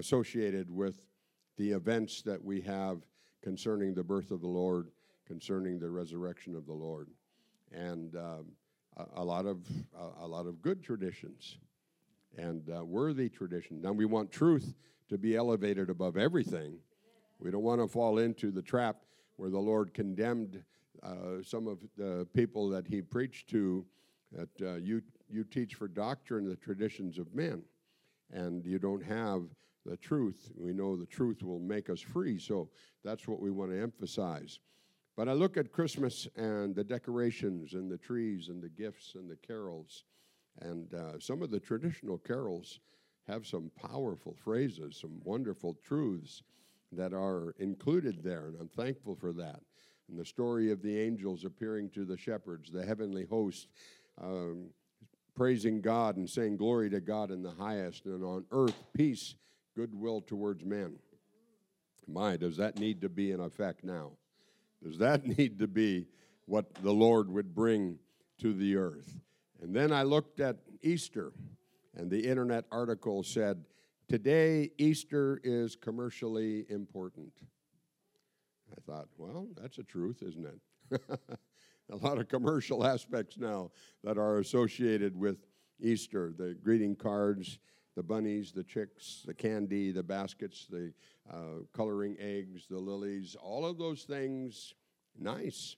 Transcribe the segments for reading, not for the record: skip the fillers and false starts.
associated with the events that we have concerning the birth of the Lord, concerning the resurrection of the Lord, and a lot of good traditions and worthy traditions. Now we want truth to be elevated above everything. We don't want to fall into the trap where the Lord condemned some of the people that he preached to, that you teach for doctrine the traditions of men, and you don't have the truth. We know the truth will make us free, so that's what we want to emphasize. But I look at Christmas and the decorations and the trees and the gifts and the carols, and some of the traditional carols have some powerful phrases, some wonderful truths that are included there, and I'm thankful for that. And the story of the angels appearing to the shepherds, the heavenly host, praising God and saying glory to God in the highest, and on earth peace, goodwill towards men. My, does that need to be in effect now? Does that need to be what the Lord would bring to the earth? And then I looked at Easter, and the internet article said, today Easter is commercially important. I thought, well, that's a truth, isn't it? A lot of commercial aspects now that are associated with Easter, the greeting cards, the bunnies, the chicks, the candy, the baskets, the coloring eggs, the lilies, all of those things, nice.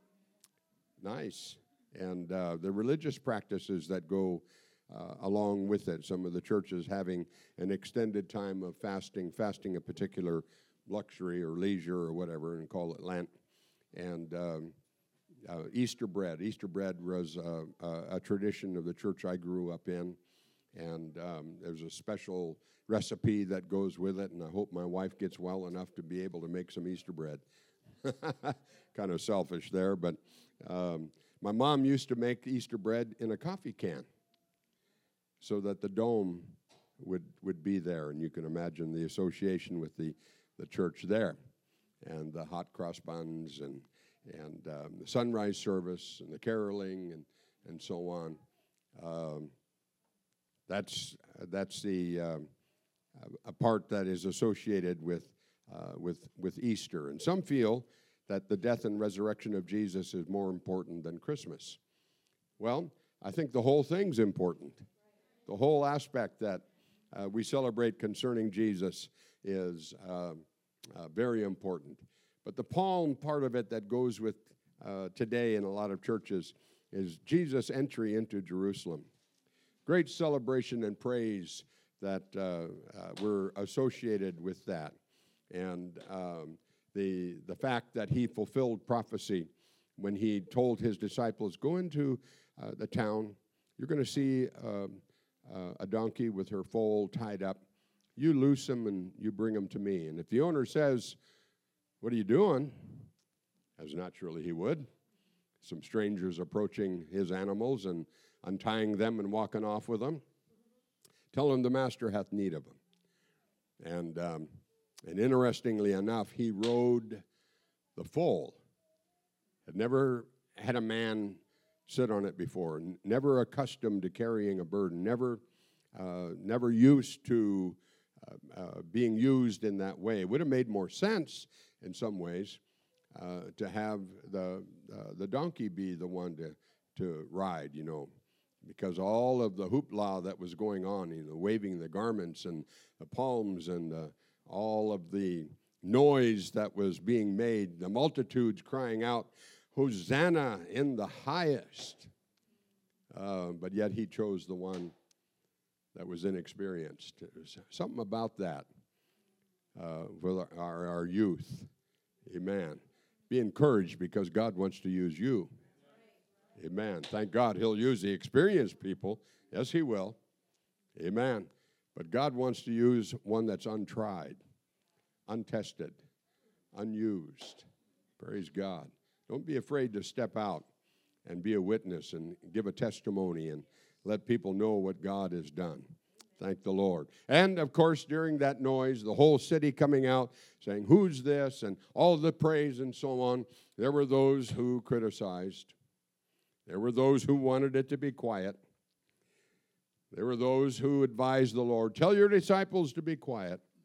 And the religious practices that go along with it, some of the churches having an extended time of fasting a particular luxury or leisure or whatever, and call it Lent. And Easter bread. Easter bread was a tradition of the church I grew up in. And there's a special recipe that goes with it, and I hope my wife gets well enough to be able to make some Easter bread. Kind of selfish there, but my mom used to make Easter bread in a coffee can so that the dome would be there, and you can imagine the association with the church there, and the hot cross buns, and the sunrise service, and the caroling, and so on. That's the a part that is associated with Easter, and some feel that the death and resurrection of Jesus is more important than Christmas. Well, I think the whole thing's important. The whole aspect that we celebrate concerning Jesus is very important. But the palm part of it that goes with today in a lot of churches is Jesus' entry into Jerusalem. Great celebration and praise that were associated with that. And the fact that he fulfilled prophecy when he told his disciples, go into the town, you're going to see a donkey with her foal tied up. You loose them and you bring them to me. And if the owner says, what are you doing? As naturally he would. Some strangers approaching his animals and untying them and walking off with them. Tell him the master hath need of them. And interestingly enough, he rode the foal. Had never had a man sit on it before, never accustomed to carrying a burden, never used to being used in that way. It would have made more sense in some ways to have the donkey be the one to ride, because all of the hoopla that was going on, waving the garments and the palms and all of the noise that was being made, the multitudes crying out, Hosanna in the highest. But yet he chose the one that was inexperienced. There's something about that for our youth. Amen. Be encouraged because God wants to use you. Amen. Thank God he'll use the experienced people. Yes, he will. Amen. But God wants to use one that's untried, untested, unused. Praise God. Don't be afraid to step out and be a witness and give a testimony and let people know what God has done. Thank the Lord. And, of course, during that noise, the whole city coming out saying, who's this? And all the praise and so on. There were those who criticized. There were those who wanted it to be quiet. There were those who advised the Lord, tell your disciples to be quiet.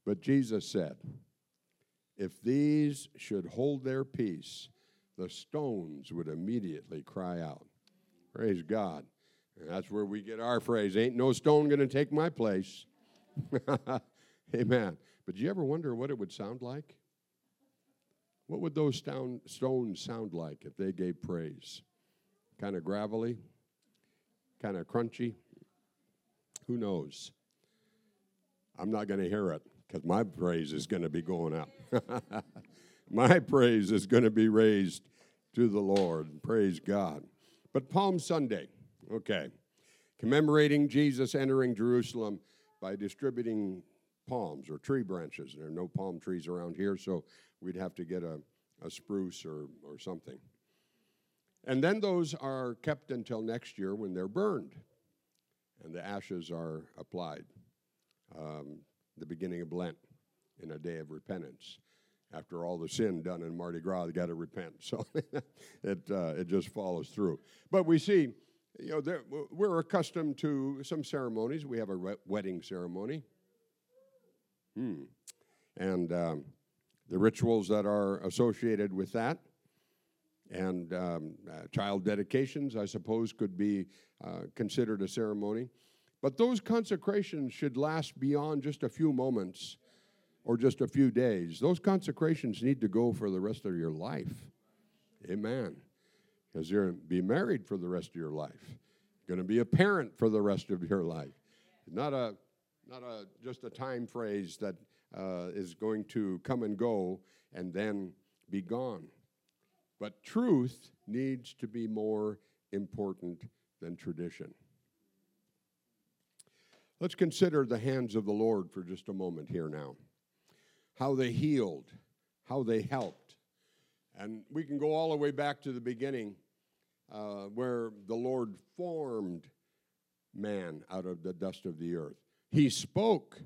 But Jesus said, if these should hold their peace, the stones would immediately cry out. Praise God. And that's where we get our phrase, ain't no stone going to take my place. Amen. But do you ever wonder what it would sound like? What would those stones sound like if they gave praise? Kind of gravelly? Kind of crunchy? Who knows? I'm not going to hear it because my praise is going to be going up. My praise is going to be raised to the Lord. Praise God. But Palm Sunday, okay, commemorating Jesus entering Jerusalem by distributing palms or tree branches. There are no palm trees around here, so we'd have to get a spruce or something. And then those are kept until next year when they're burned and the ashes are applied. The beginning of Lent in a day of repentance. After all the sin done in Mardi Gras, they got to repent. So it just follows through. But we see, we're accustomed to some ceremonies. We have a wedding ceremony. And the rituals that are associated with that. And child dedications, I suppose, could be considered a ceremony. But those consecrations should last beyond just a few moments or just a few days. Those consecrations need to go for the rest of your life. Amen. Because you're going to be married for the rest of your life. You're going to be a parent for the rest of your life. Not just a time phrase that is going to come and go and then be gone. But truth needs to be more important than tradition. Let's consider the hands of the Lord for just a moment here now. How they healed, how they helped. And we can go all the way back to the beginning where the Lord formed man out of the dust of the earth. He spoke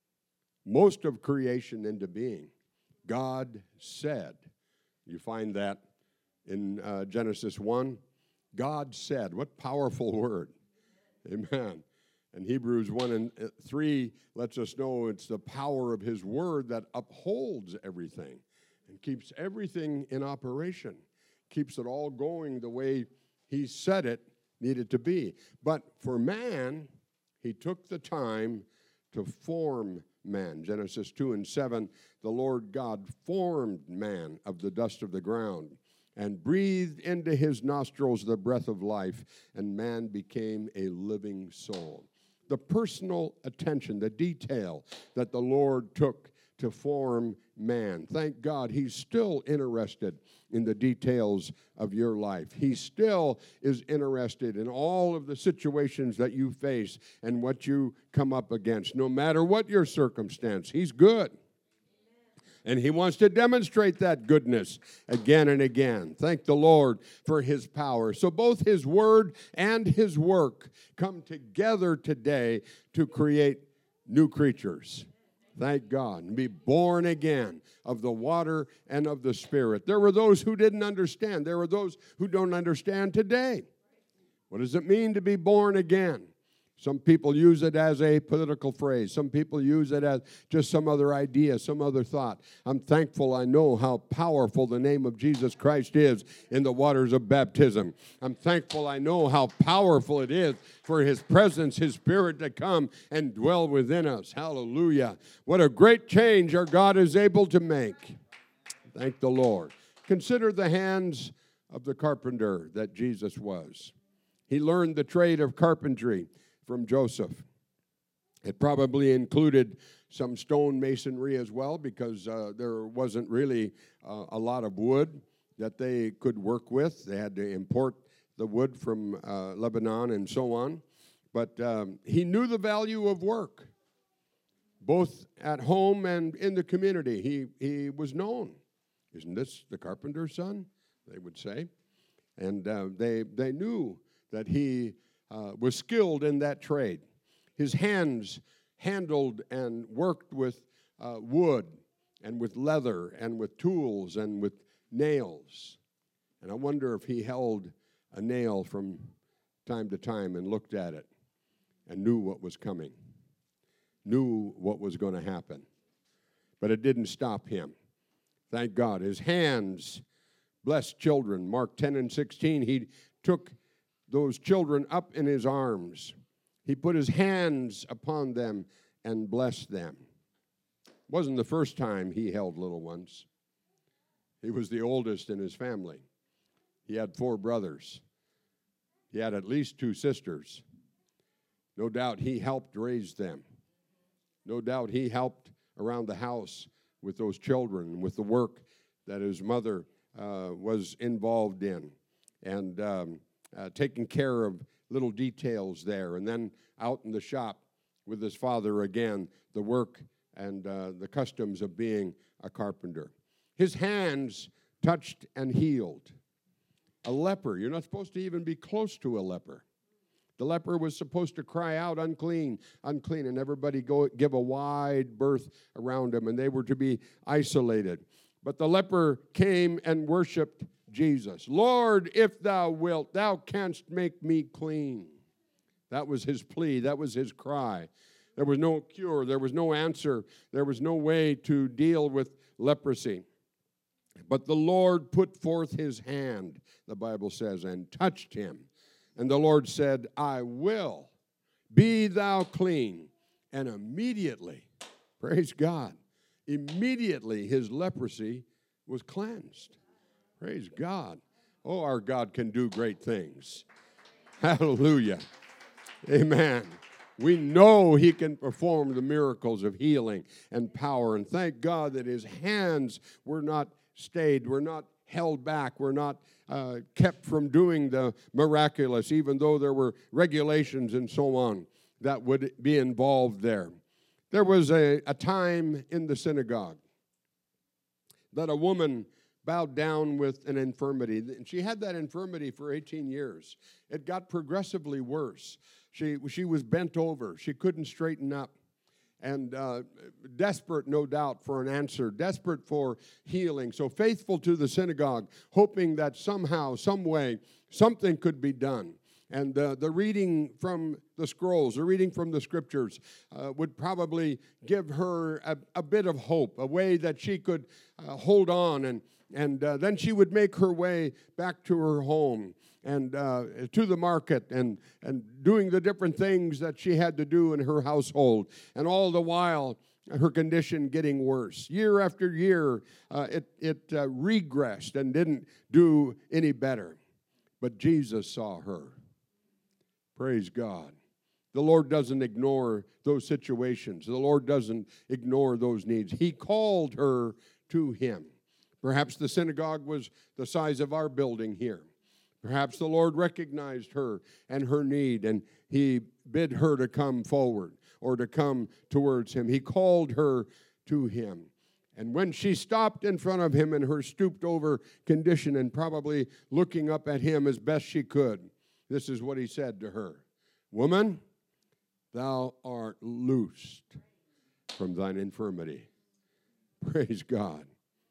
most of creation into being. God said. You find that in Genesis 1. God said. What powerful word. Amen. And Hebrews 1 and 3 lets us know it's the power of his word that upholds everything and keeps everything in operation, keeps it all going the way he said it needed to be. But for man, he took the time to form man. Genesis 2 and 7, the Lord God formed man of the dust of the ground and breathed into his nostrils the breath of life, and man became a living soul. The personal attention, the detail that the Lord took to form man. Thank God he's still interested in the details of your life. He still is interested in all of the situations that you face and what you come up against. No matter what your circumstance, he's good. And he wants to demonstrate that goodness again and again. Thank the Lord for his power. So both his word and his work come together today to create new creatures. Thank God. And be born again of the water and of the Spirit. There were those who didn't understand. There were those who don't understand today. What does it mean to be born again? Some people use it as a political phrase. Some people use it as just some other idea, some other thought. I'm thankful I know how powerful the name of Jesus Christ is in the waters of baptism. I'm thankful I know how powerful it is for his presence, his Spirit to come and dwell within us. Hallelujah. What a great change our God is able to make. Thank the Lord. Consider the hands of the carpenter that Jesus was. He learned the trade of carpentry from Joseph. It probably included some stone masonry as well, because there wasn't really a lot of wood that they could work with. They had to import the wood from Lebanon and so on. But he knew the value of work, both at home and in the community. He was known. Isn't this the carpenter's son? They would say. And they knew that he was skilled in that trade. His hands handled and worked with wood and with leather and with tools and with nails. And I wonder if he held a nail from time to time and looked at it and knew what was coming, knew what was going to happen. but it didn't stop him. Thank God. His hands blessed children. Mark 10 and 16, he took those children up in his arms. He put his hands upon them and blessed them. It wasn't the first time he held little ones. He was the oldest in his family. He had 4 brothers. He had at least 2 sisters. No doubt he helped raise them. No doubt he helped around the house with those children, with the work that his mother was involved in, and taking care of little details there. And then out in the shop with his father again, the work and the customs of being a carpenter. His hands touched and healed. A leper, you're not supposed to even be close to a leper. The leper was supposed to cry out, unclean, unclean, and everybody give a wide berth around him, and they were to be isolated. But the leper came and worshiped Jesus. Lord, if thou wilt, thou canst make me clean. That was his plea. That was his cry. There was no cure. There was no answer. There was no way to deal with leprosy. But the Lord put forth his hand, the Bible says, and touched him. And the Lord said, I will, be thou clean. And immediately, praise God, immediately his leprosy was cleansed. Praise God. Oh, our God can do great things. Hallelujah. Amen. We know he can perform the miracles of healing and power. And thank God that his hands were not stayed, were not held back, were not kept from doing the miraculous, even though there were regulations and so on that would be involved there. There was a time in the synagogue that a woman bowed down with an infirmity. And she had that infirmity for 18 years. It got progressively worse. She was bent over. She couldn't straighten up. And desperate, no doubt, for an answer, desperate for healing. So faithful to the synagogue, hoping that somehow, some way, something could be done. And the reading from the scrolls, the reading from the scriptures would probably give her a bit of hope, a way that she could hold on. And then she would make her way back to her home and to the market and doing the different things that she had to do in her household. And all the while, her condition getting worse. Year after year, it regressed and didn't do any better. But Jesus saw her. Praise God. The Lord doesn't ignore those situations. The Lord doesn't ignore those needs. He called her to him. Perhaps the synagogue was the size of our building here. Perhaps the Lord recognized her and her need, and he bid her to come forward or to come towards him. He called her to him. And when she stopped in front of him in her stooped over condition and probably looking up at him as best she could, this is what he said to her. Woman, thou art loosed from thine infirmity. Praise God.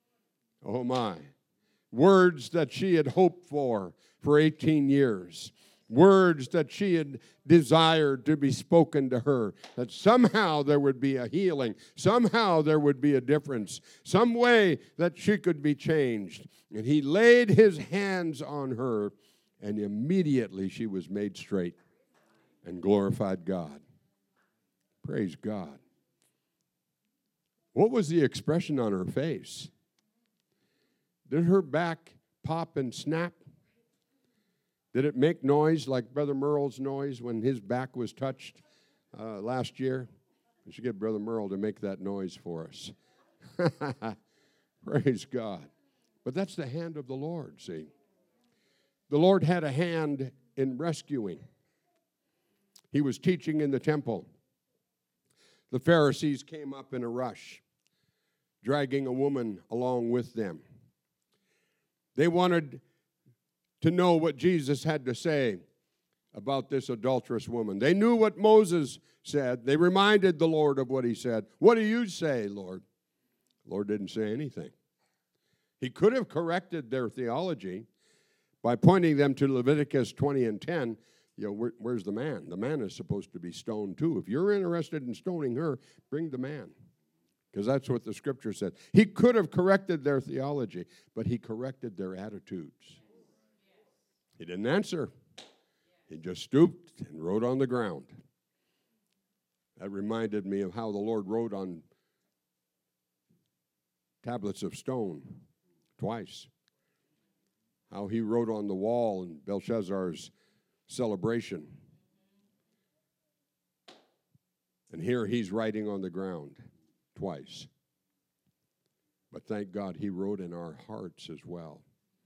Oh my. Words that she had hoped for 18 years. Words that she had desired to be spoken to her. That somehow there would be a healing. Somehow there would be a difference. Some way that she could be changed. And he laid his hands on her, and immediately she was made straight and glorified God. Praise God. What was the expression on her face? Did her back pop and snap? Did it make noise like Brother Merle's noise when his back was touched last year? We should get Brother Merle to make that noise for us. Praise God. But that's the hand of the Lord, see. The Lord had a hand in rescuing. He was teaching in the temple. The Pharisees came up in a rush, dragging a woman along with them. They wanted to know what Jesus had to say about this adulterous woman. They knew what Moses said. They reminded the Lord of what he said. What do you say, Lord? The Lord didn't say anything. He could have corrected their theology by pointing them to Leviticus 20 and 10. You know, where's the man? The man is supposed to be stoned too. If you're interested in stoning her, bring the man. because that's what the scripture said. He could have corrected their theology, but he corrected their attitudes. He didn't answer. He just stooped and wrote on the ground. That reminded me of how the Lord wrote on tablets of stone twice. How he wrote on the wall in Belshazzar's celebration. And here he's writing on the ground twice. But thank God he wrote in our hearts as well.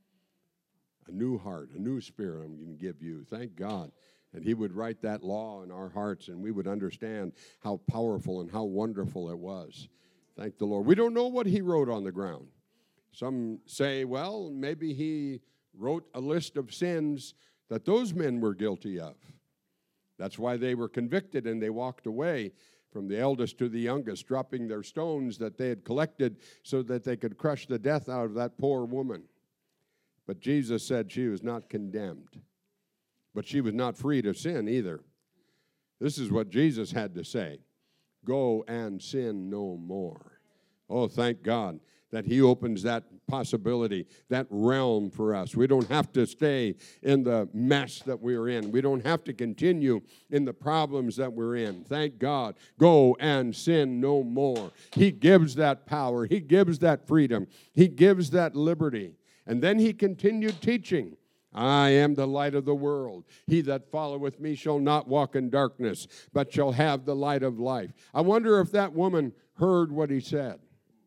A new heart, a new spirit I'm going to give you. Thank God. And he would write that law in our hearts, and we would understand how powerful and how wonderful it was. Thank the Lord. We don't know what he wrote on the ground. Some say, well, maybe he wrote a list of sins that those men were guilty of. That's why they were convicted and they walked away from the eldest to the youngest, dropping their stones that they had collected so that they could crush the death out of that poor woman. But Jesus said she was not condemned. But she was not free to sin either. This is what Jesus had to say. Go and sin no more. Oh, thank God that he opens that possibility, that realm for us. We don't have to stay in the mess that we're in. We don't have to continue in the problems that we're in. Thank God. Go and sin no more. He gives that power. He gives that freedom. He gives that liberty. And then he continued teaching. I am the light of the world. He that followeth me shall not walk in darkness, but shall have the light of life. I wonder if that woman heard what he said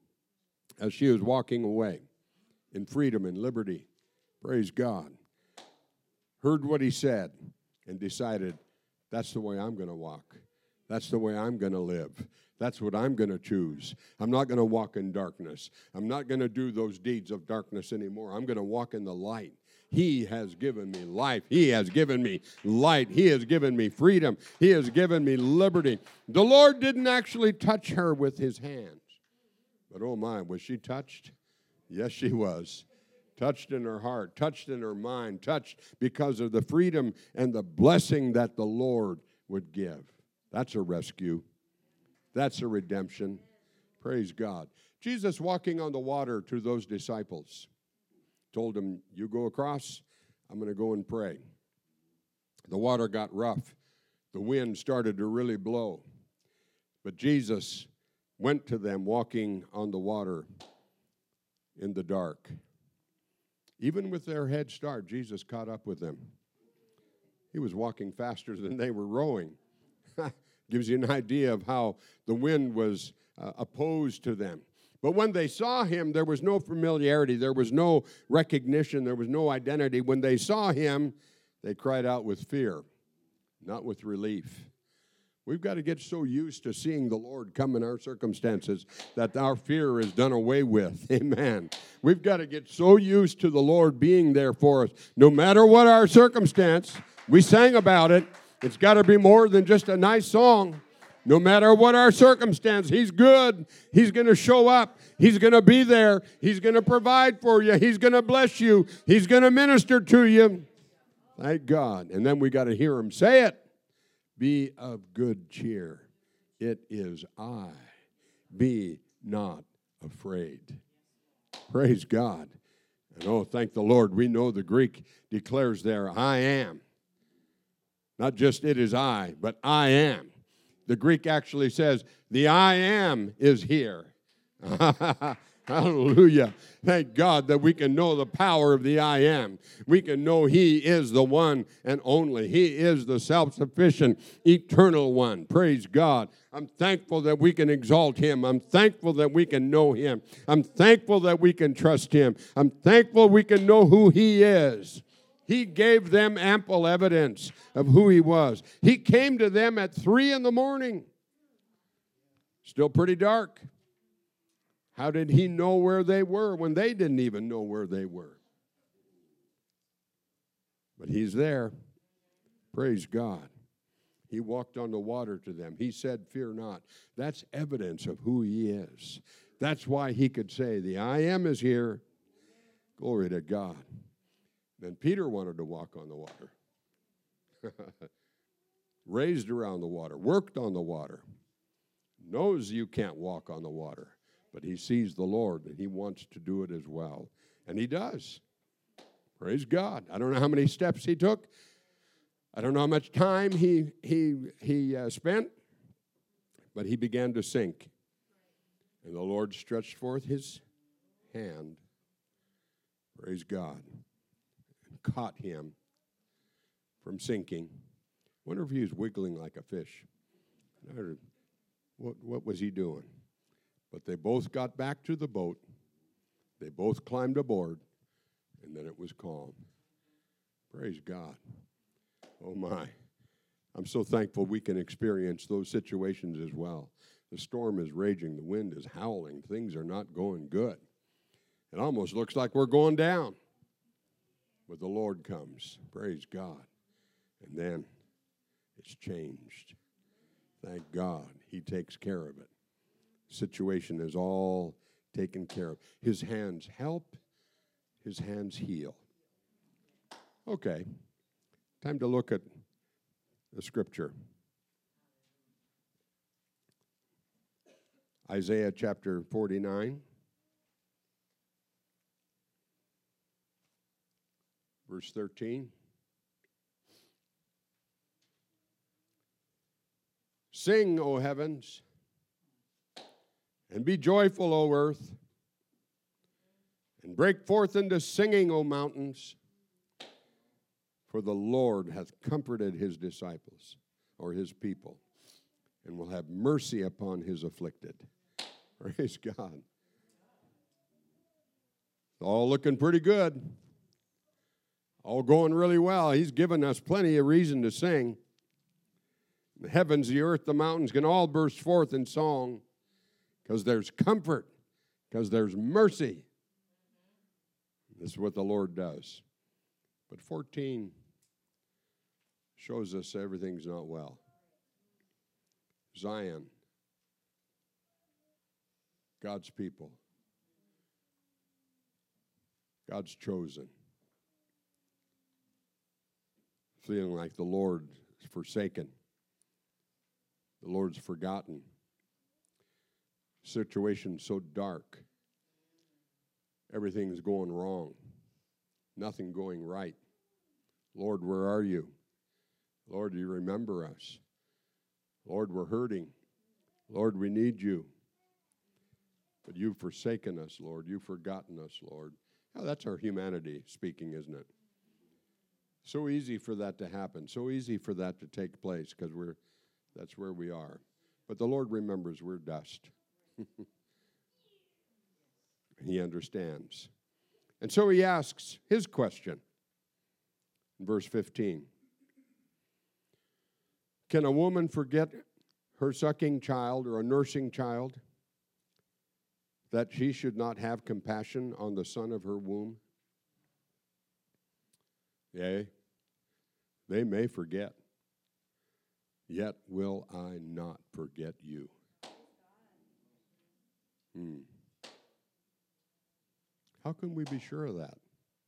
as she was walking away in freedom and liberty. Praise God. Heard what he said and decided, that's the way I'm going to walk. That's the way I'm going to live. That's what I'm going to choose. I'm not going to walk in darkness. I'm not going to do those deeds of darkness anymore. I'm going to walk in the light. He has given me life. He has given me light. He has given me freedom. He has given me liberty. The Lord didn't actually touch her with his hands. But oh my, was she touched? Yes, she was. Touched in her heart, touched in her mind, touched because of the freedom and the blessing that the Lord would give. That's a rescue. That's a redemption. Praise God. Jesus walking on the water to those disciples told them, you go across, I'm going to go and pray. The water got rough. The wind started to really blow. But Jesus went to them walking on the water in the dark. Even with their head start, Jesus caught up with them. He was walking faster than they were rowing. Gives you an idea of how the wind was opposed to them. But when they saw him, there was no familiarity. There was no recognition. There was no identity. When they saw him, they cried out with fear, not with relief. We've got to get so used to seeing the Lord come in our circumstances that our fear is done away with. Amen. We've got to get so used to the Lord being there for us. No matter what our circumstance, we sang about it. It's got to be more than just a nice song. No matter what our circumstance, he's good. He's going to show up. He's going to be there. He's going to provide for you. He's going to bless you. He's going to minister to you. Thank God. And then we got to hear him say it. Be of good cheer. It is I. Be not afraid. Praise God. And oh, thank the Lord. We know the Greek declares there, I am. Not just it is I, but I am. The Greek actually says, the I am is here. Hallelujah. Thank God that we can know the power of the I am. We can know he is the one and only. He is the self-sufficient, eternal one. Praise God. I'm thankful that we can exalt him. I'm thankful that we can know him. I'm thankful that we can trust him. I'm thankful we can know who he is. He gave them ample evidence of who he was. He came to them at 3 a.m. Still pretty dark. How did he know where they were when they didn't even know where they were? But he's there. Praise God. He walked on the water to them. He said, fear not. That's evidence of who he is. That's why he could say, the I am is here. Glory to God. Then Peter wanted to walk on the water. Raised around the water, worked on the water. knows you can't walk on the water, but he sees the Lord, and he wants to do it as well. And he does. Praise God. I don't know how many steps he took. I don't know how much time he spent, but he began to sink. And the Lord stretched forth his hand, praise God, and caught him from sinking. I wonder if he was wiggling like a fish. What was he doing? But they both got back to the boat. They both climbed aboard, and then it was calm. Praise God. Oh, my. I'm so thankful we can experience those situations as well. The storm is raging. The wind is howling. Things are not going good. It almost looks like we're going down. But the Lord comes. Praise God. And then it's changed. Thank God. He takes care of it. Situation is all taken care of. His hands help. His hands heal. Okay. Time to look at the scripture. Isaiah chapter 49. Verse 13. Sing, O heavens, and be joyful, O earth, and break forth into singing, O mountains, for the Lord hath comforted his disciples, or his people, and will have mercy upon his afflicted. Praise God. All looking pretty good. All going really well. He's given us plenty of reason to sing. The heavens, the earth, the mountains can all burst forth in song because there's comfort, because there's mercy. This is what the Lord does. But 14 shows us everything's not well. Zion, God's people, God's chosen, feeling like the Lord is forsaken, the Lord's forgotten, situation so dark, everything's going wrong, nothing going right. Lord, where are you? Lord, do you remember us? Lord, we're hurting. Lord, we need you. But you've forsaken us, Lord. You've forgotten us, Lord. Now, that's our humanity speaking, isn't it? So easy for that to happen. So easy for that to take place because that's where we are. But the Lord remembers we're dust. He understands. And so he asks his question in verse 15. Can a woman forget her sucking child or a nursing child, that she should not have compassion on the son of her womb? Yea, they may forget, yet will I not forget you. How can we be sure of that?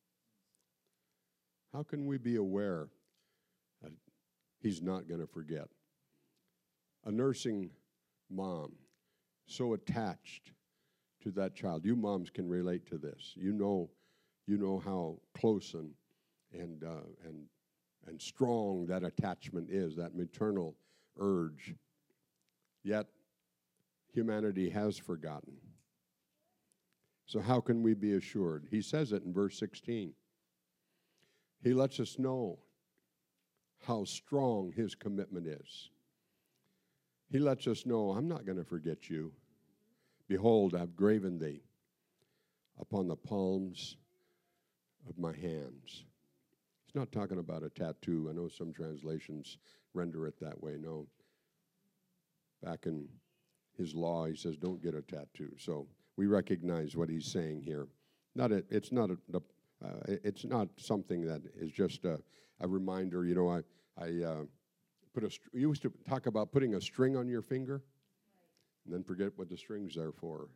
How can we be aware that he's not going to forget? A nursing mom, so attached to that child. You moms can relate to this. You know how close and strong that attachment is, that maternal urge. Yet humanity has forgotten. So how can we be assured? He says it in verse 16. He lets us know how strong his commitment is. He lets us know, I'm not going to forget you. Behold, I've graven thee upon the palms of my hands. He's not talking about a tattoo. I know some translations render it that way. No. Back in his law, he says, don't get a tattoo. So we recognize what he's saying here. It's not something that is just a reminder. You know, you used to talk about putting a string on your finger and then forget what the string's there for.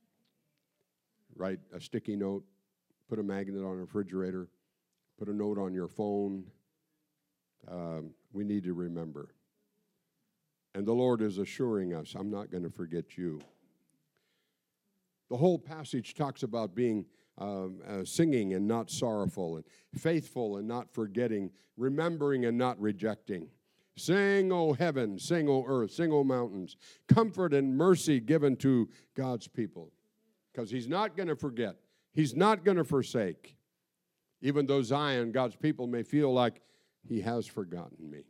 Write a sticky note, put a magnet on a refrigerator, put a note on your phone. We need to remember. And the Lord is assuring us, I'm not going to forget you. The whole passage talks about being singing and not sorrowful, and faithful and not forgetting, remembering and not rejecting. Sing, O heaven, sing, O earth, sing, O mountains. Comfort and mercy given to God's people. Because he's not going to forget. He's not going to forsake. Even though Zion, God's people, may feel like he has forgotten me.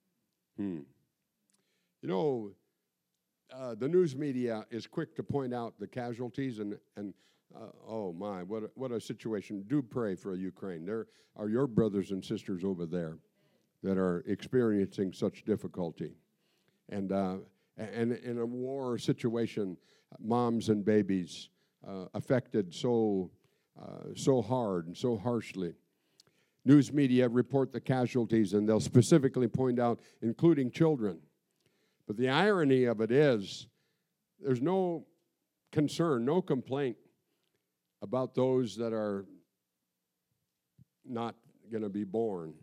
You know, the news media is quick to point out the casualties, and oh my, what a situation. Do pray for Ukraine. There are your brothers and sisters over there that are experiencing such difficulty. And in a war situation, moms and babies affected so hard and so harshly. News media report the casualties, and they'll specifically point out, including children. But the irony of it is, there's no concern, no complaint about those that are not going to be born.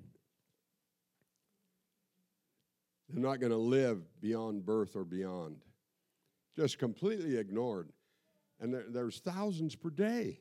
They're not going to live beyond birth or beyond. Just completely ignored. And there's thousands per day.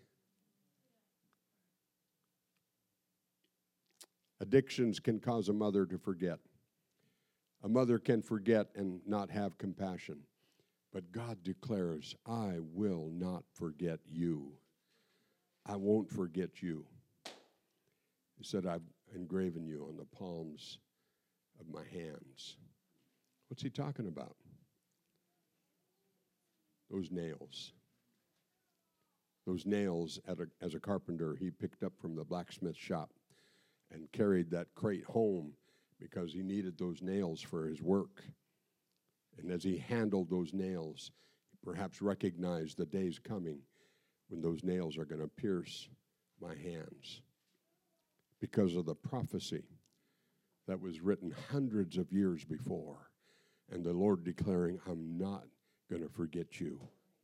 Addictions can cause a mother to forget. A mother can forget and not have compassion. But God declares, I will not forget you. I won't forget you. He said, I've engraven you on the palms of my hands. What's he talking about? Those nails. Those nails, as a carpenter, he picked up from the blacksmith shop and carried that crate home because he needed those nails for his work. And as he handled those nails, he perhaps recognized the day's coming when those nails are going to pierce my hands, because of the prophecy that was written hundreds of years before, and the Lord declaring, I'm not going to forget you.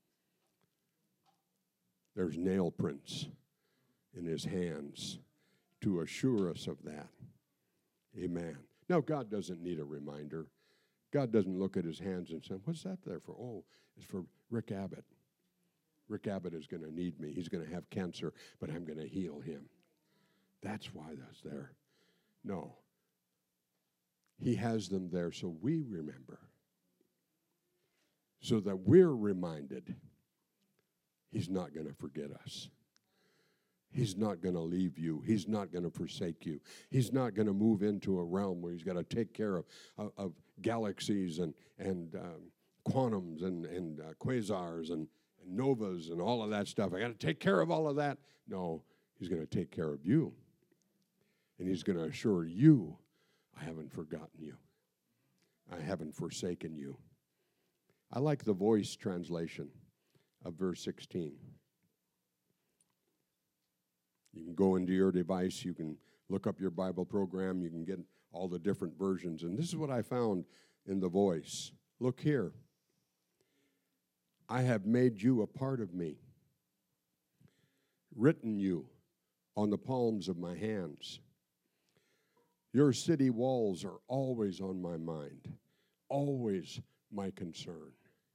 There's nail prints in his hands to assure us of that. Amen. Now, God doesn't need a reminder. God doesn't look at his hands and say, what's that there for? Oh, it's for Rick Abbott. Rick Abbott is going to need me. He's going to have cancer, but I'm going to heal him. That's why that's there. No. He has them there so we remember, so that we're reminded he's not going to forget us. He's not going to leave you. He's not going to forsake you. He's not going to move into a realm where he's got to take care of galaxies and quantums and quasars and novas and all of that stuff. I got to take care of all of that. No, he's going to take care of you. And he's going to assure you, I haven't forgotten you. I haven't forsaken you. I like the Voice translation of verse 16. You can go into your device, you can look up your Bible program, you can get all the different versions. And this is what I found in the Voice. Look here. I have made you a part of me, written you on the palms of my hands. Your city walls are always on my mind, always my concern.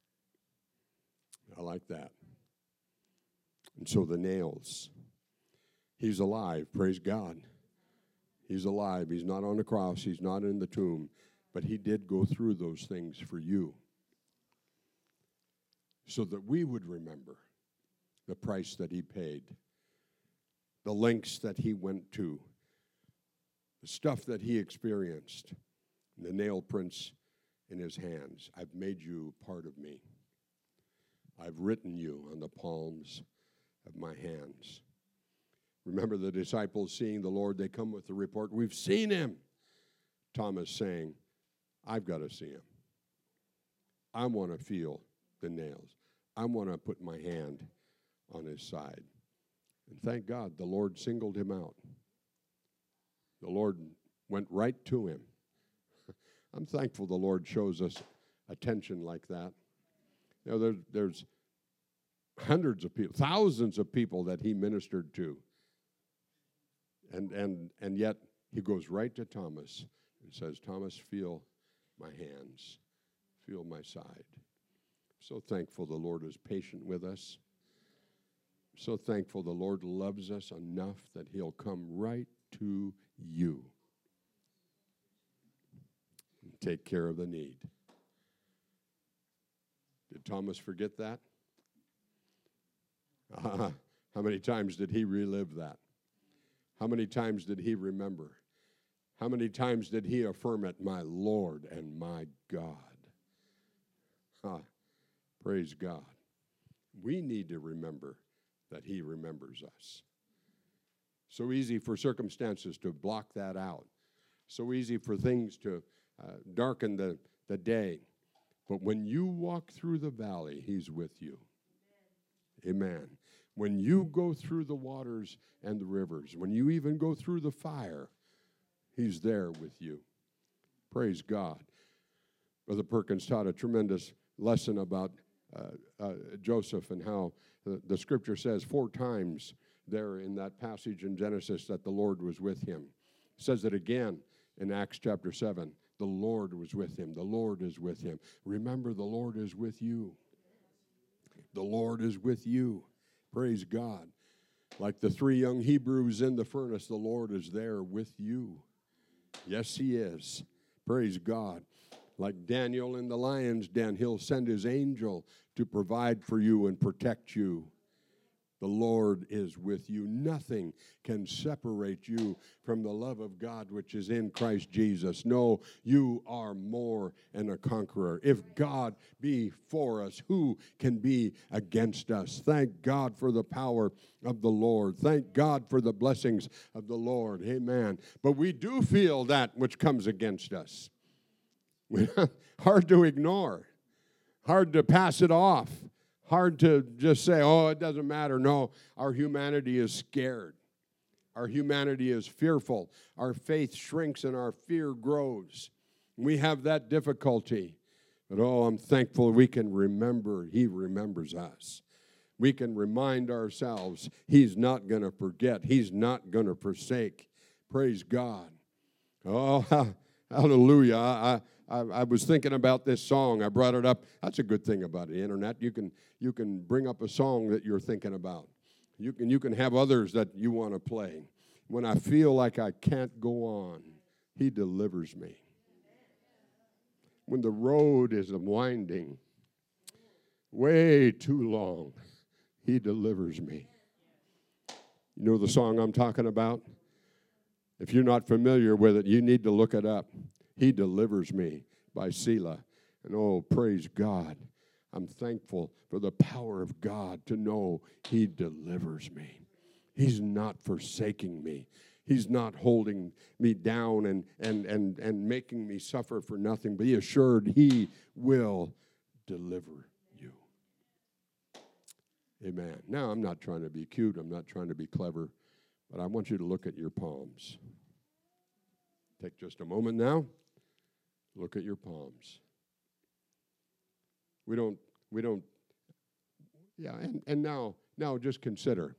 I like that. And so the nails. He's alive, praise God. He's alive. He's not on the cross. He's not in the tomb. But he did go through those things for you, so that we would remember the price that he paid, the lengths that he went to, the stuff that he experienced, and the nail prints in his hands. I've made you part of me. I've written you on the palms of my hands. Remember the disciples seeing the Lord, they come with the report, we've seen him. Thomas saying, I've got to see him. I want to feel the nails. I want to put my hand on his side. And thank God the Lord singled him out. The Lord went right to him. I'm thankful the Lord shows us attention like that. You know, there's hundreds of people, thousands of people that he ministered to. And yet he goes right to Thomas and says, Thomas, feel my hands. feel my side. So thankful the Lord is patient with us. So thankful the Lord loves us enough that he'll come right to you and take care of the need. Did Thomas forget that? How many times did he relive that? How many times did he remember? How many times did he affirm it, my Lord and my God? Praise God. We need to remember that he remembers us. So easy for circumstances to block that out. So easy for things to darken the day. But when you walk through the valley, he's with you. Amen. When you go through the waters and the rivers, when you even go through the fire, he's there with you. Praise God. Brother Perkins taught a tremendous lesson about Joseph and how the scripture says 4 times there in that passage in Genesis that the Lord was with him. It says it again in Acts chapter 7. The Lord was with him. The Lord is with him. Remember, the Lord is with you. The Lord is with you. Praise God. Like the 3 young Hebrews in the furnace, the Lord is there with you. Yes, he is. Praise God. Like Daniel in the lion's den, he'll send his angel to provide for you and protect you. The Lord is with you. Nothing can separate you from the love of God which is in Christ Jesus. No, you are more than a conqueror. If God be for us, who can be against us? Thank God for the power of the Lord. Thank God for the blessings of the Lord. Amen. But we do feel that which comes against us. Hard to ignore. Hard to pass it off. Hard to just say, oh, it doesn't matter. No, our humanity is scared. Our humanity is fearful. Our faith shrinks and our fear grows. We have that difficulty. But, oh, I'm thankful we can remember he remembers us. We can remind ourselves he's not going to forget. He's not going to forsake. Praise God. Oh, hallelujah. I was thinking about this song. I brought it up. That's a good thing about the internet. You can bring up a song that you're thinking about. You can have others that you want to play. When I feel like I can't go on, he delivers me. When the road is winding way too long, he delivers me. You know the song I'm talking about? If you're not familiar with it, you need to look it up. He Delivers Me by Selah. And oh, praise God. I'm thankful for the power of God to know he delivers me. He's not forsaking me. He's not holding me down and making me suffer for nothing. Be assured he will deliver you. Amen. Now, I'm not trying to be cute. I'm not trying to be clever. But I want you to look at your palms. Take just a moment now. Look at your palms. We don't, and now just consider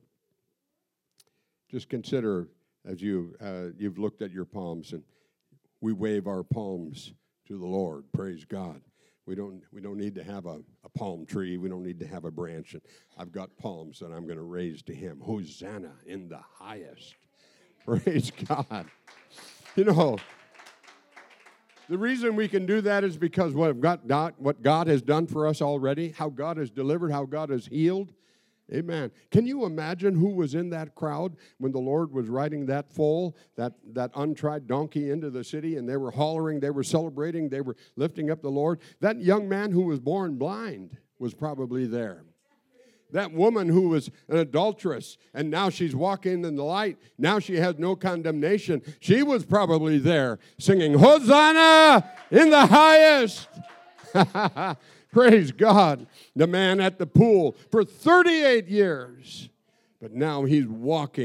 as you've looked at your palms, and we wave our palms to the Lord. Praise God. We don't need to have a palm tree. We don't need to have a branch. And I've got palms that I'm going to raise to him. Hosanna in the highest. Praise God. You know, the reason we can do that is because what God has done for us already, how God has delivered, how God has healed. Amen. Can you imagine who was in that crowd when the Lord was riding that foal, that untried donkey into the city, and they were hollering, they were celebrating, they were lifting up the Lord? That young man who was born blind was probably there. That woman who was an adulteress, and now she's walking in the light. Now she has no condemnation. She was probably there singing, Hosanna in the highest. Praise God. The man at the pool for 38 years. But now he's walking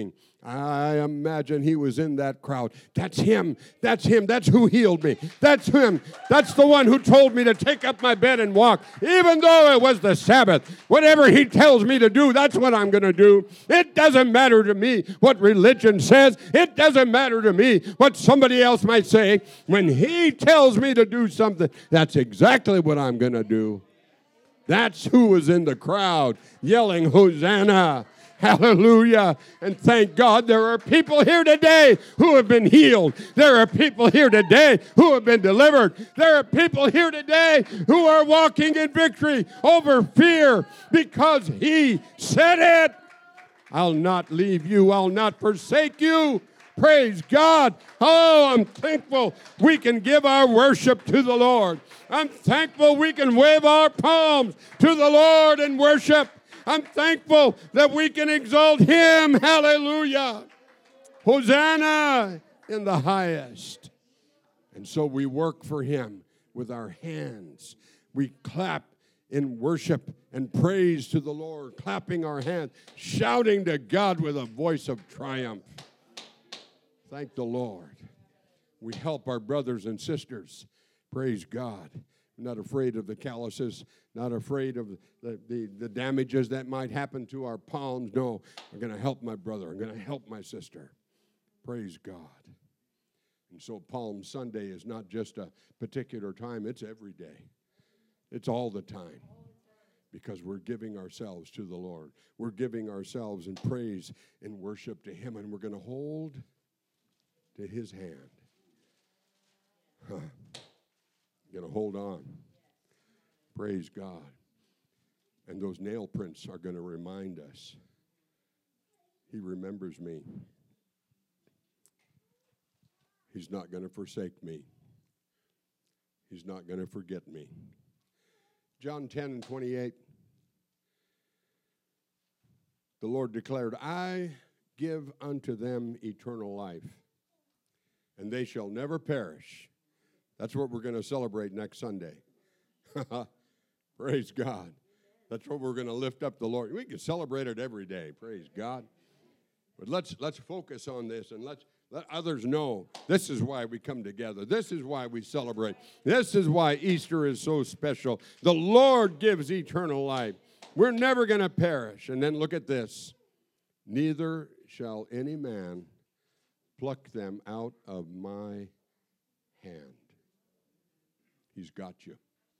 I imagine he was in that crowd. That's him. That's him. That's who healed me. That's him. That's the one who told me to take up my bed and walk, even though it was the Sabbath. Whatever he tells me to do, that's what I'm going to do. It doesn't matter to me what religion says. It doesn't matter to me what somebody else might say. When he tells me to do something, that's exactly what I'm going to do. That's who was in the crowd yelling, Hosanna. Hallelujah. And thank God there are people here today who have been healed. There are people here today who have been delivered. There are people here today who are walking in victory over fear because he said it. I'll not leave you. I'll not forsake you. Praise God. Oh, I'm thankful we can give our worship to the Lord. I'm thankful we can wave our palms to the Lord and worship. I'm thankful that we can exalt him. Hallelujah. Hosanna in the highest. And so we work for him with our hands. We clap in worship and praise to the Lord, clapping our hands, shouting to God with a voice of triumph. Thank the Lord. We help our brothers and sisters. Praise God. Not afraid of the calluses, not afraid of the damages that might happen to our palms. No, I'm going to help my brother. I'm going to help my sister. Praise God. And so Palm Sunday is not just a particular time. It's every day. It's all the time. Because we're giving ourselves to the Lord. We're giving ourselves in praise and worship to him. And we're going to hold to his hand. Going to hold on. Praise God. And those nail prints are going to remind us. He remembers me. He's not going to forsake me. He's not going to forget me. John 10:28. The Lord declared, I give unto them eternal life, and they shall never perish. That's what we're going to celebrate next Sunday. Praise God. That's what we're going to lift up the Lord. We can celebrate it every day. Praise God. But let's focus on this and let others know this is why we come together. This is why we celebrate. This is why Easter is so special. The Lord gives eternal life. We're never going to perish. And then look at this. Neither shall any man pluck them out of my hand. He's got you.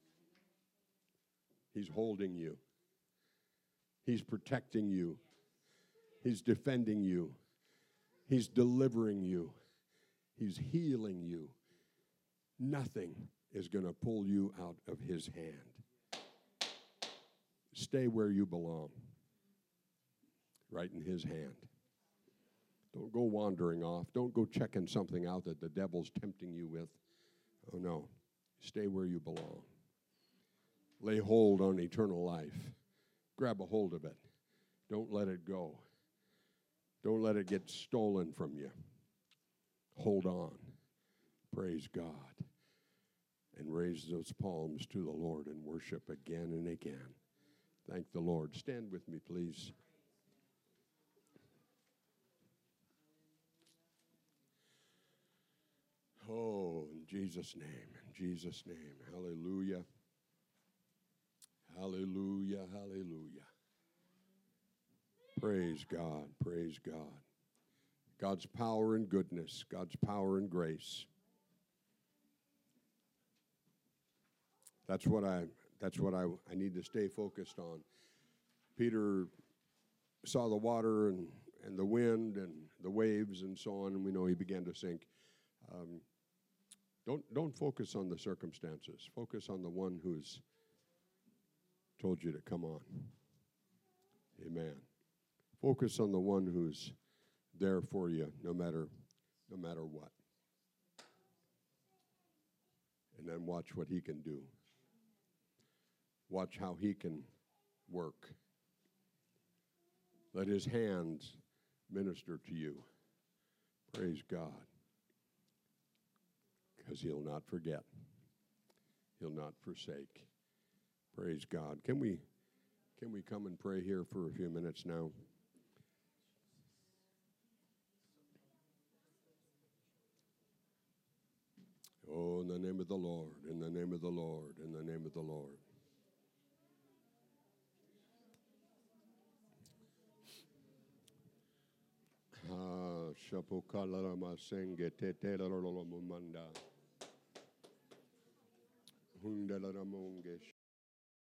He's holding you. He's protecting you. He's defending you. He's delivering you. He's healing you. Nothing is going to pull you out of his hand. Stay where you belong, right in his hand. Don't go wandering off. Don't go checking something out that the devil's tempting you with. Oh, no. Stay where you belong. Lay hold on eternal life. Grab a hold of it. Don't let it go. Don't let it get stolen from you. Hold on. Praise God. And raise those palms to the Lord and worship again and again. Thank the Lord. Stand with me, please. Oh, in Jesus' name, in Jesus' name. Hallelujah. Hallelujah, hallelujah. Praise God, praise God. God's power and goodness, God's power and grace. That's what I need to stay focused on. Peter saw the water and the wind and the waves and so on, and we know he began to sink. Don't focus on the circumstances. Focus on the one who's told you to come on. Amen. Focus on the one who's there for you no matter what. And then watch what he can do. Watch how he can work. Let his hands minister to you. Praise God. Because he'll not forget. He'll not forsake. Praise God. Can we come and pray here for a few minutes now? Oh, in the name of the Lord, in the name of the Lord, in the name of the Lord. Shapukalarama senge tetelarolomumanda. Hundalaramonge